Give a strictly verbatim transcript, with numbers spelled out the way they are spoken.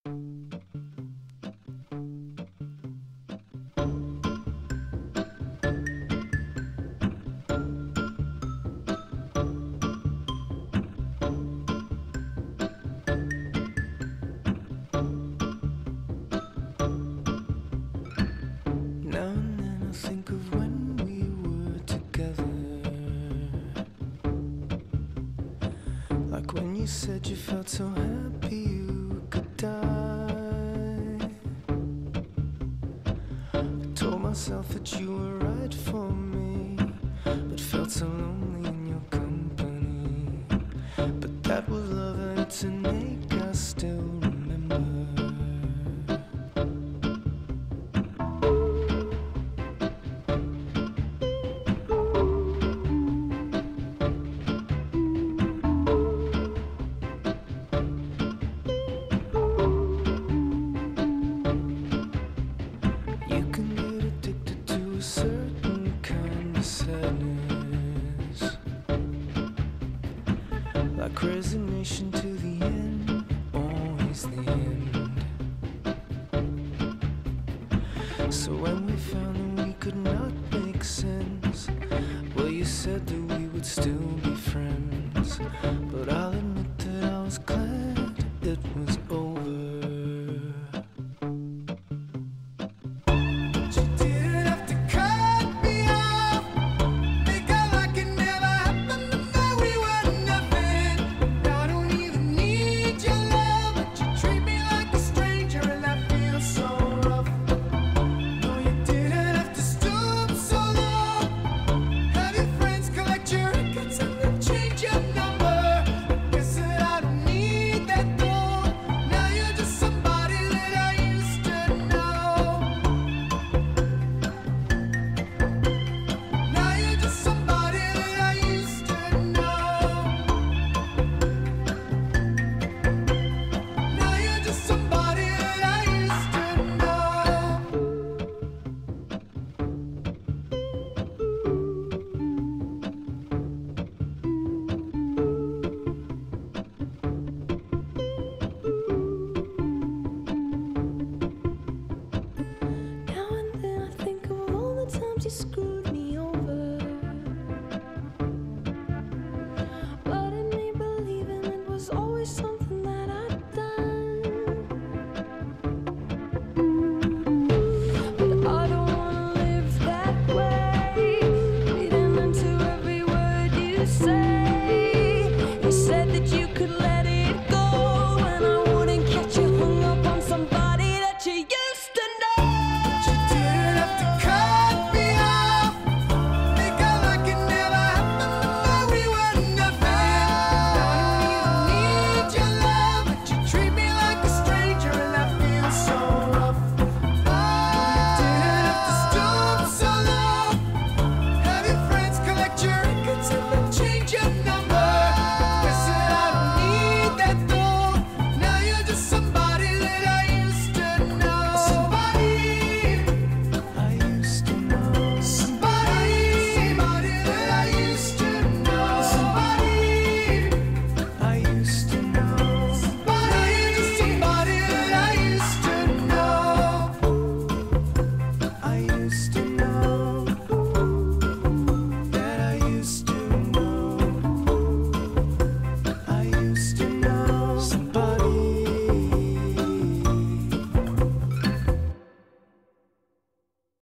Now and then I think of when we were together, like when you said you felt so happy you could die. I told myself that you were right for me, but felt so lonely in your company. But that was love and it's an ache I still remember. You can get addicted to a certain kind of sadness, like resignation to the end, always the end. So when we found that we could not make sense, well, you said that we would still be friends. But I'll admit that I was glad it was over. Somebody